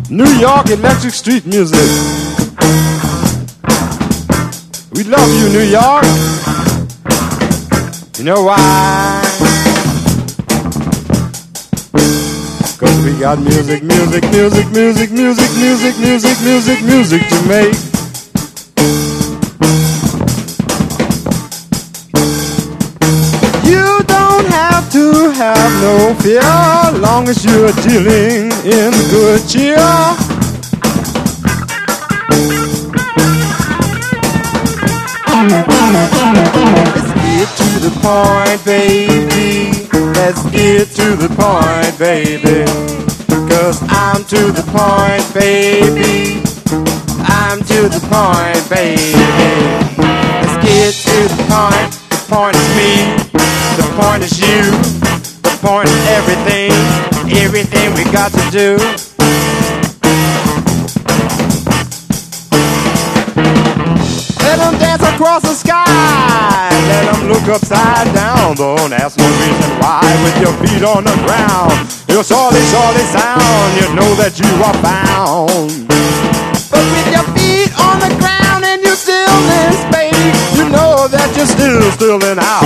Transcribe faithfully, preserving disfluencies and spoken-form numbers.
New York electric street music. We love you, New York. You know why? Cause we got music, music, music, music, music, music, music, music, music to make. You don't have to have no fear, long as you're dealing in good cheer. Let's get to the point, baby. Let's get to the point, baby. Cause I'm to the point, baby. I'm to the point, baby. Let's get to the point. The point is me. The point is you. The point is everything. Everything we got to do. Let them dance across the sky. Let them look upside down. Don't ask no reason why. With your feet on the ground, you'll surely, surely sound. You know that you are bound. But with your feet on the ground and you're still in space, you know that you're still, still in out.